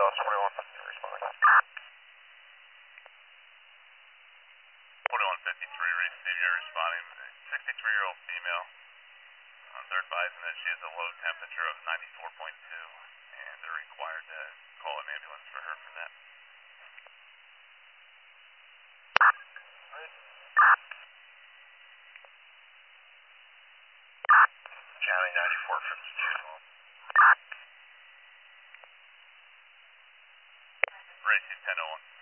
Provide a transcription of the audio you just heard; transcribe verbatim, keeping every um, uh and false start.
Dallas twenty-one fifty responding. twenty-one fifty-three, receive your responding. sixty-three-year-old female. Uh, they're advising that she has a low temperature of ninety-four point two, and they're required to call an ambulance for her for that. County ninety-four fifty-two. Racy ten oh one.